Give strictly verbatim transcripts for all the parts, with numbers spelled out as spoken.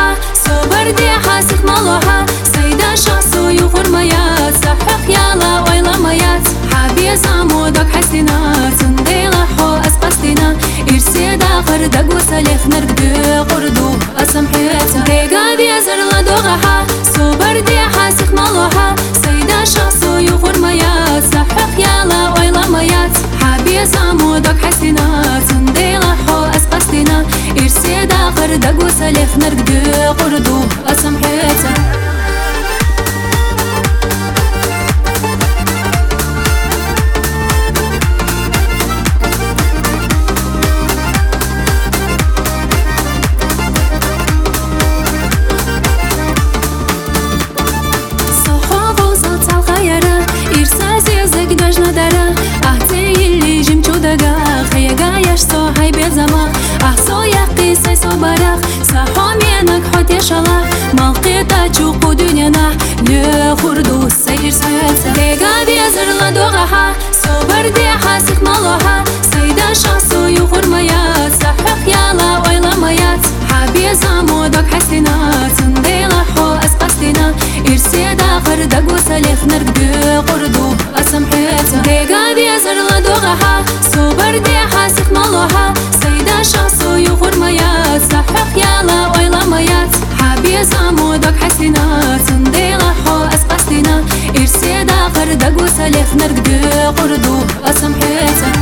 دوغها صبر دي حاسك مالوها سيدا شخصو يغور ميات صحق يالا ويلا ميات حابي زامودك حسينات سنديلا حو أسقستنا إرسي داخر دق وسليخ نرقدو قردو أسمحيتا ديقا بيزر لدوغها صبر دي حاسك مالوها سيدا شخصو يغور ميات صحق يالا ويلا ميات حابي زامودك حسينات سنديلا حو أسقستنا إرسي داخر دق وسليخ نرقدو قردو أسمحيتا أحصو يقي سيسو براخ صحو منك حوت يشالح مالقيتا تشوقو دنيانا لخردو سير سيسا ديقا بيزر لدوغها صبر دي حاسك مالوها سيدا شخصو يغور ميات صحق يالا ويلا ميات حابي زامودك حسينات سنديلا حو أسقستنا إرسي داخر دق وسليخ نرقدو قردو أسمحيتا ديقا بيزر لدوغها صبر دي حاسك مالوها سيدا شخصو يغور ميات صحق يالا ويلا ميات حابي زامودك حسينات سنديلا حو أسقستنا إرسي داخر دق وسليخ نرقدو قردو أسمحيتا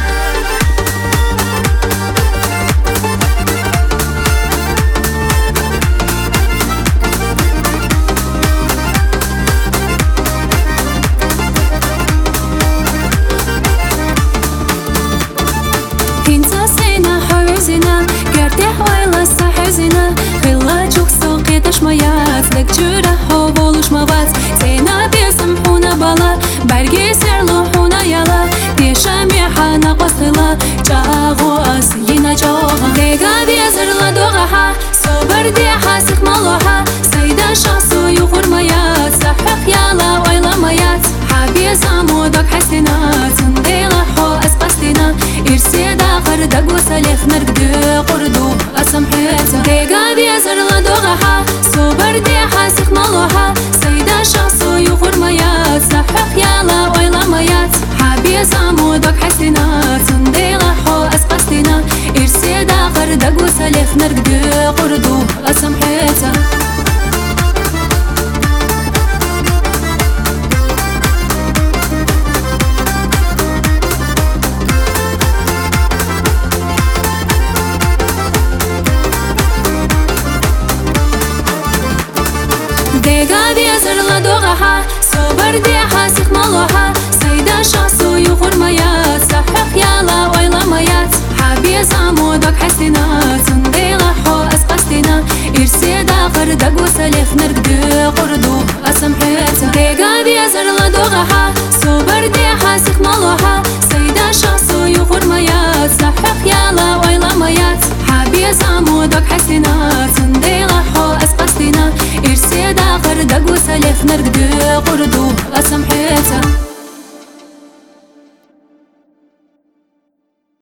قرتح ويلا صحزنا خلا جوك سوقي تشميات لك جرح وبولش موات سينا بيسمحونا بلا برقي سرلوحونا يلا تيشامي حانا قصلا جاغو أسينا جوغا ديقا بيزر لدوغها صبر دي حاسك مالوها سيدا شخصو يغور ميات صحق يلا ويلا ميات حابي زامودك حسينات سنديلا حو أسقستنا إرسي داخر دق وسليخ نرقدو قردو أسمحيتا ديقا بيزر لدوغها صبر دي حاسك مالوها سيدا شخصو يغور ميات صحق يالا ويلا ميات حابي زامودك حسينات سنديلا حو أسقستنا إرسي داخر دق وسليخ نرقدو قردو أسمحيتا ديقا بيزر لدوغها صبر دي حاسك مالوها سيدا شخصو يغور ميات صحق يالا ويلا ميات حابي زامودك حسينات سنديلا حو أسقستنا إرسي داخر دق وسليخ نرقدو قردو أسمحيتا ديقا بيزر لدوغها صبر دي حاسك مالوها سيدا شخصو يغور ميات صحق يالا ويلا ميات حابي زامودك حسينات سنديلا حو أسقستنا إرسي داخر دق وسليخ نرقدو قردو أسمحيتا